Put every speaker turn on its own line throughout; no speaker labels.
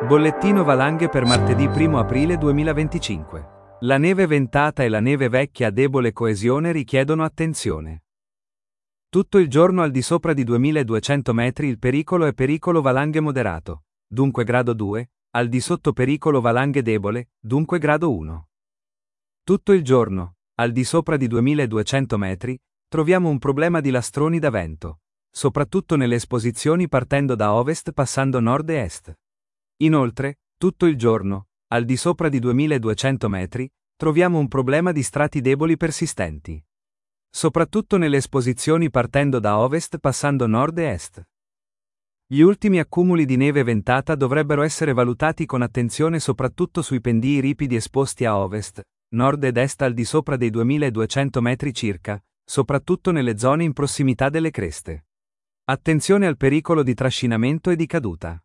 Bollettino valanghe per martedì 1 aprile 2025. La neve ventata e la neve vecchia a debole coesione richiedono attenzione. Tutto il giorno al di sopra di 2200 metri il pericolo è pericolo valanghe moderato, dunque grado 2, al di sotto pericolo valanghe debole, dunque grado 1. Tutto il giorno, al di sopra di 2200 metri, troviamo un problema di lastroni da vento, soprattutto nelle esposizioni partendo da ovest passando nord e est. Inoltre, tutto il giorno, al di sopra di 2200 metri, troviamo un problema di strati deboli persistenti. Soprattutto nelle esposizioni partendo da ovest passando nord e est. Gli ultimi accumuli di neve ventata dovrebbero essere valutati con attenzione soprattutto sui pendii ripidi esposti a ovest, nord ed est al di sopra dei 2200 metri circa, soprattutto nelle zone in prossimità delle creste. Attenzione al pericolo di trascinamento e di caduta.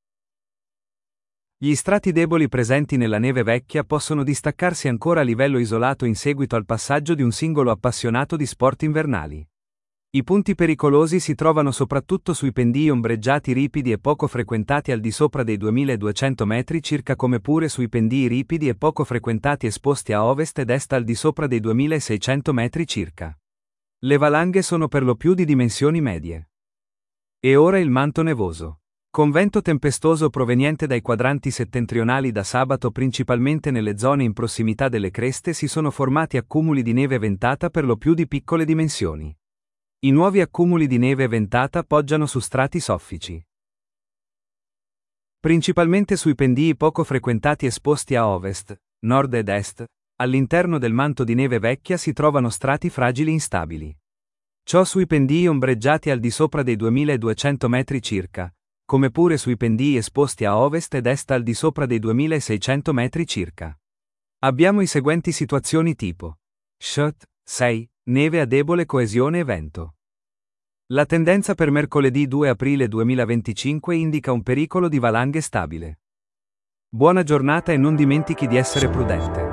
Gli strati deboli presenti nella neve vecchia possono distaccarsi ancora a livello isolato in seguito al passaggio di un singolo appassionato di sport invernali. I punti pericolosi si trovano soprattutto sui pendii ombreggiati ripidi e poco frequentati al di sopra dei 2200 metri circa, come pure sui pendii ripidi e poco frequentati esposti a ovest ed est al di sopra dei 2600 metri circa. Le valanghe sono per lo più di dimensioni medie. E ora il manto nevoso. Con vento tempestoso proveniente dai quadranti settentrionali da sabato principalmente nelle zone in prossimità delle creste si sono formati accumuli di neve ventata per lo più di piccole dimensioni. I nuovi accumuli di neve ventata poggiano su strati soffici. Principalmente sui pendii poco frequentati esposti a ovest, nord ed est, all'interno del manto di neve vecchia si trovano strati fragili instabili. Ciò sui pendii ombreggiati al di sopra dei 2200 metri circa, come pure sui pendii esposti a ovest ed est al di sopra dei 2600 metri circa. Abbiamo i seguenti situazioni tipo. Shot, 6, neve a debole coesione e vento. La tendenza per mercoledì 2 aprile 2025 indica un pericolo di valanghe stabile. Buona giornata e non dimentichi di essere prudente.